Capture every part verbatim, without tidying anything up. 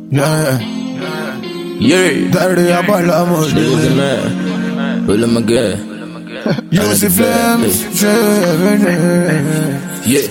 Yeah, Yeah, dirty up all of my nigga, man. Pull him again. Use the flames, Yeah.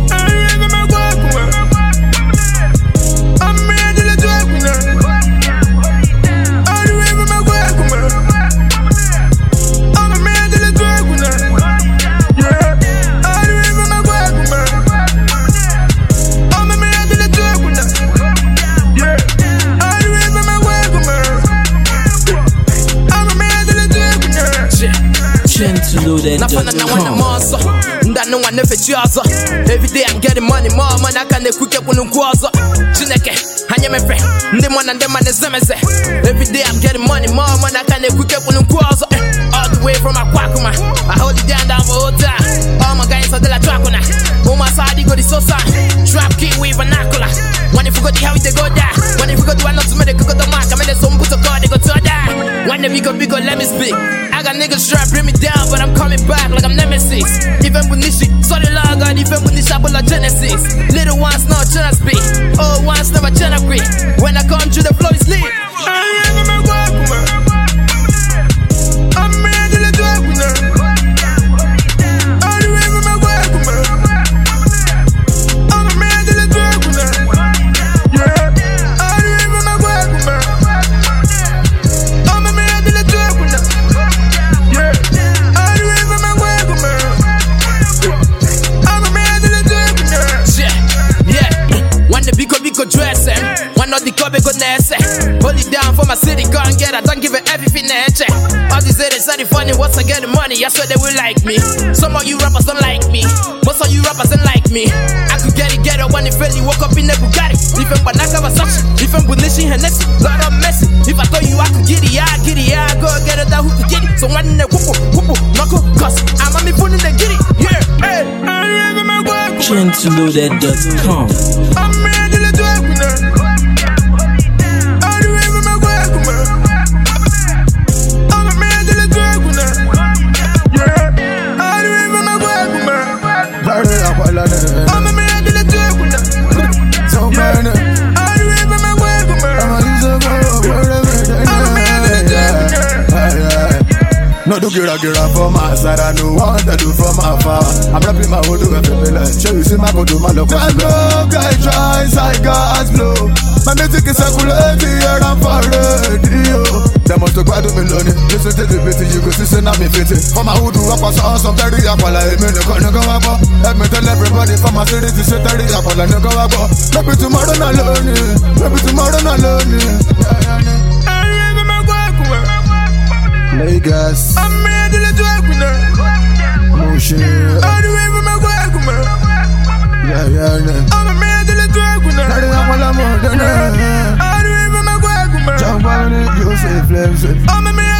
Every day I'm getting money, more money I can quick up on the quarter. Chineke, Hanyamepre, Ndemon and Deman is Semese. Every day I'm getting money, more money I can quick up on the quarter. All the way from Aquacuma, I hold it down down for hotel. All my guys are de la Dracona. Oh my side, go the Sosa. Trap key with vernacular. When you forgot the how they go die. When you forgot the one not to make the cook of the mark, I made the some put a car, they go to die. When the big go big, let me speak. I got niggas try bring me down, but I'm coming back like I'm Nemesis. Even with this shit, sorry log, God, even with this apple of Genesis. Little ones not tryna speak, old ones never tryna agree. When I come to the flow, it's lit. Dress him, one of the club go nesse. Hold it down for my city, go and get it. Don't give it everything they check. All these haters are funny, once I get the money, I swear they will like me. Some of you rappers don't like me, most of you rappers don't like me. I could get it, get it when it fell, you woke up in the Bugatti. Even Banaka was such, even Bunishi Hennessy, lot of messy. If I told you I could get it, yeah, get it, yeah, go get it, that who could get it. So one in the whoop whoop knuckle, cause I'm on me putting the get it, yeah, hey. Gentleloaded dot com. I'm ready to do it now. No do gira gira for my side, I know what to do from afar. I'm rapping my whole do every like show you see my go do my look. I go, guy try, I gas blow. My music is circulating here, I'm for radio. They must go to me lonely. Listen to the beat, you go see say now me fitting. For my hood up a song, some thirty up all I mean, no go up. Let me tell everybody from my city to say thirty up all I no go up. Maybe tomorrow not lonely, maybe tomorrow not lonely. Vegas, I'm ready to do it now. Motion, all the way from my work, man. Yeah, yeah, yeah. I'm ready to do it now. All the way from my work, man. Jump on it, you say flames. I'm